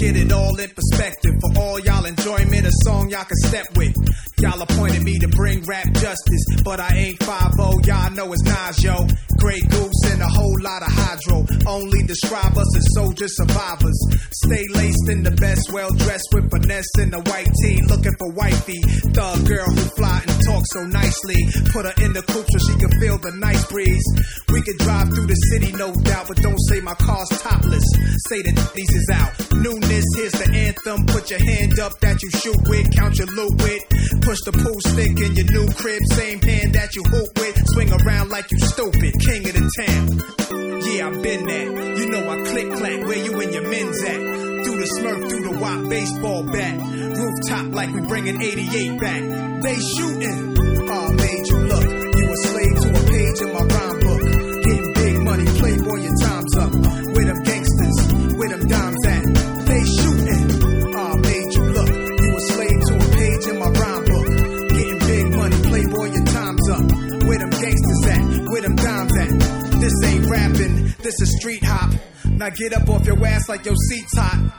get it all in perspective. For all y'all enjoyment, a song y'all can step with. Y'all appointed me to bring rap justice, but I ain't 5-0, y'all know it's Nas, yo. Grey Goose and a whole lot of hydro. Only describe us as soldier survivors. Stay laced in the best, well dressed with finesse in the white tee. Looking for wifey, thug girl who fly and talk so nicely. Put her in the coupe so she can feel the nice breeze. We could drive through the city, no doubt, but don't say my car's topless. Say the these is out. Newness, here's the anthem. Put your hand up that you shoot with, count your loot with. Push the pool stick in your new crib, same hand that you hoop with. Swing around like you stupid, king of the town. Yeah, I've been there. You know I click clack, where you and your men's at? Through the Smurf, through the WAP baseball bat. Rooftop like we bringing 88 back. They shooting. Oh, made you look. You a slave to a page in my rhyme book. Getting big money, playboy, your time's up. Where them gangsters, where them dimes at? They shooting. Oh, made you look. You a slave to a page in my rhyme book. Getting big money, playboy, your time's up. Where them gangsters at? Where them dimes at? This ain't rapping, this is street hop. Now get up off your ass like your seat's hot.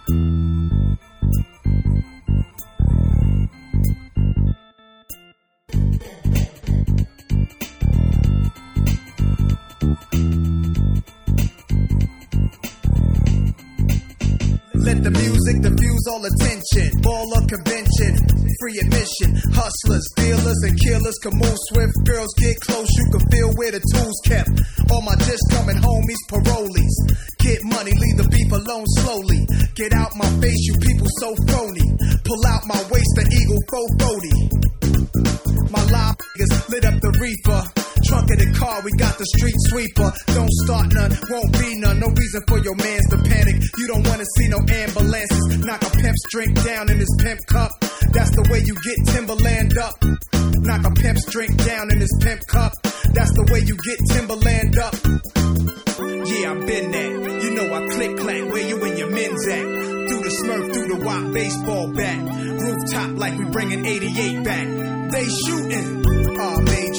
Let the music diffuse all attention. Baller convention, free admission. Hustlers, dealers, and killers can move swift. Girls get close, you can feel where the tools kept. All my dish coming homies, parolees. Get money, leave the beef alone slowly. Get out my face, you people so phony. Pull out my waist, the Eagle 440. My live niggas lit up the reefer. Trunk of the car, we got the street sweeper. Don't start none, won't be none. No reason for your mans to panic. You don't wanna see no ambulances. Knock a pimp's drink down in his pimp cup. That's the way you get Timberland up. Knock a pimp's drink down in his pimp cup. That's the way you get Timberland up. Yeah, I've been there. You know I click clack, where you and your men's at? Through the Smurf, through the WAP baseball bat. Rooftop like we bringing 88 back. They shooting. Oh, made